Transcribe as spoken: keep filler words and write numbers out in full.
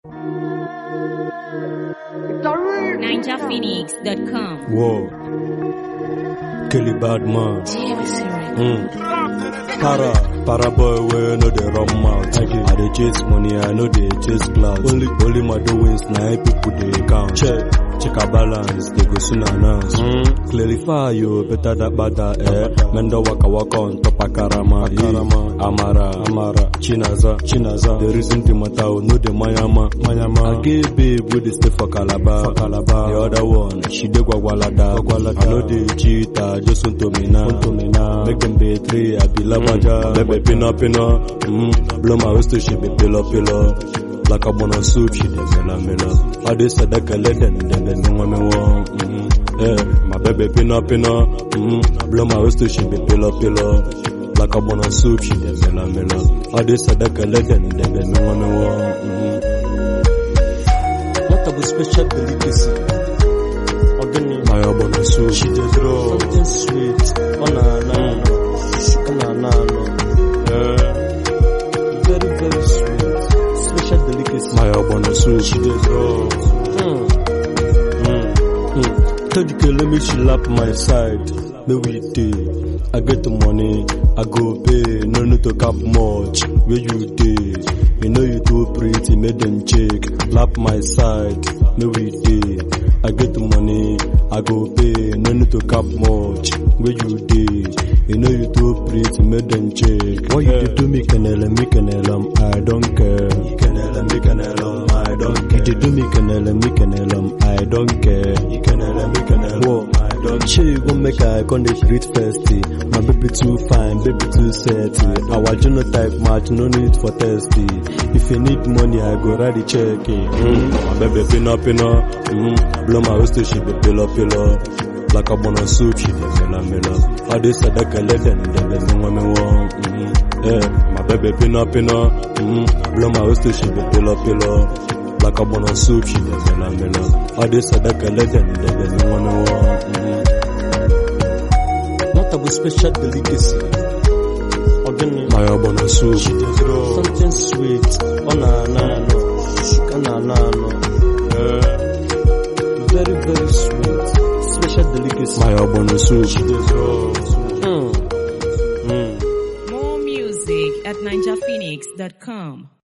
ninja phoenix dot com. Whoa. Kelly Badman. Mm. Para, para boy, we know they run mouth. I dey chase money, I know they chase clouds. Only, only my doings, now people they count. Check, check a balance, they go soon announce. Mm. Clarify you, better that bada eh. Mendo waka waka on top of Karama, Karama, Amara, Amara, Chinaza, Chinaza. The reason the matter, no the Mayama, Mayama. I gave babe with the stay for Calabar, for Calabar. The other one, she dey gwagwalada, gwagwalada. I know they cheat, I just want to me now, want to me now. Make them be three, I be lavaja. Baby pina pina, mm. Blow my waist to she be pillow pillow. Like a bone of soup, she dey mela mela. I dey sadaka let them, then they know me want. Mm. Yeah, my baby pina pina, mm. Blow my waist to she be pillow pillow. Like a bone of soup, she dey mela mela. I dey sadaka let them, then they know me want. Mm. What about special delicacy? Organic, my bone of soup, she dey draw something sweet. Oh na na, oh na na. Very, very sweet. Special delicacy. My abona soup. She dey draw. Mm. Mm. Mm. Tell the girl, let me she lap my side. Me we dey. I get the money, I go pay. No need to cap much. Where you dey? You know you too pretty, make them check. Lap my side. Me we dey. I get the money, I go pay. No need to cap much. Where you dey? You know you too pretty, make them check. What you dey do me canela, me canela, I don't care. Canela, me canela, I don't care. You dey do me canela, me canela, I don't care. Canela, me canela, I don't care. She gon' make I con dey treat festy. My baby too fine, baby too sexy. Our genotype match, no need for testy. If you need money, I go write the check. Mm. My baby pina pina, mm. Blow my waist to she be pillow pillow. Like a bone of soup, she dey mela mela. I dey sadaka let them, then they know me want. Mm. Yeah, my baby pina pina, mm. Blow my waist to she be pillow pillow. Like a bone of soup, she dey mela mela. I dey sadaka let them, then they know me want. Mm. Not about special delicacy. Organic, my bone of soup, she dey draw something sweet. Oh na na no, oh na na no. Yeah, very very sweet. Special delicacy. My abona soup. She dey draw. Mm. Mm. More music at ninja phoenix dot com.